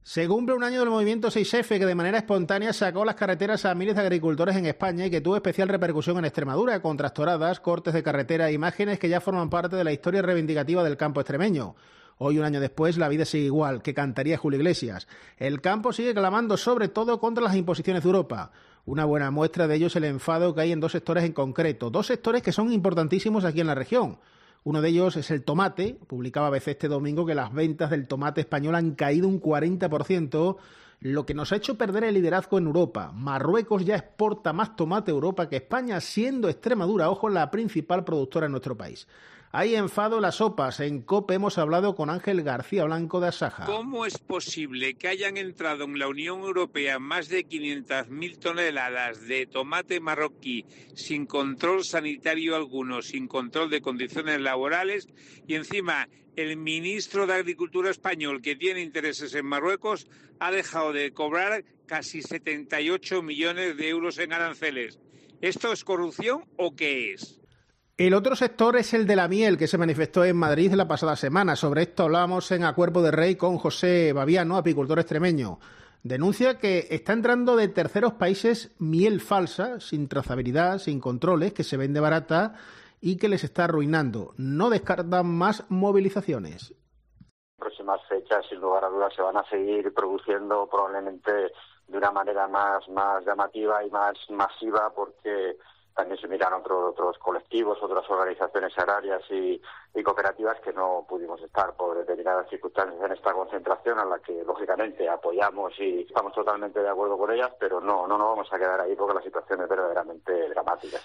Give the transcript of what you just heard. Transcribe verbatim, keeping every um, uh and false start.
Se cumple un año del movimiento seis efe, que de manera espontánea sacó las carreteras a miles de agricultores en España y que tuvo especial repercusión en Extremadura, con tractoradas, cortes de carretera e imágenes que ya forman parte de la historia reivindicativa del campo extremeño. Hoy, un año después, la vida sigue igual, que cantaría Julio Iglesias. El campo sigue clamando sobre todo contra las imposiciones de Europa. Una buena muestra de ello es el enfado que hay en dos sectores en concreto, dos sectores que son importantísimos aquí en la región. Uno de ellos es el tomate. Publicaba A B C este domingo que las ventas del tomate español han caído un cuarenta por ciento, lo que nos ha hecho perder el liderazgo en Europa. Marruecos ya exporta más tomate a Europa que España, siendo Extremadura, ojo, la principal productora en nuestro país. Hay enfado en las sopas. En COPE hemos hablado con Ángel García Blanco de Asaja. ¿Cómo es posible que hayan entrado en la Unión Europea más de quinientas mil toneladas de tomate marroquí sin control sanitario alguno, sin control de condiciones laborales, y encima el ministro de Agricultura español, que tiene intereses en Marruecos, ha dejado de cobrar casi setenta y ocho millones de euros en aranceles? ¿Esto es corrupción o qué es? El otro sector es el de la miel, que se manifestó en Madrid la pasada semana. Sobre esto hablábamos en A Cuerpo de Rey con José Baviano, apicultor extremeño. Denuncia que está entrando de terceros países miel falsa, sin trazabilidad, sin controles, que se vende barata y que les está arruinando. No descartan más movilizaciones. En próximas fechas, sin lugar a dudas, se van a seguir produciendo probablemente de una manera más, más llamativa y más masiva, porque también se miran otro, otros colectivos, otras organizaciones agrarias y, y cooperativas que no pudimos estar por determinadas circunstancias en esta concentración, a la que lógicamente apoyamos y estamos totalmente de acuerdo con ellas, pero no, no nos vamos a quedar ahí porque la situación es verdaderamente dramática.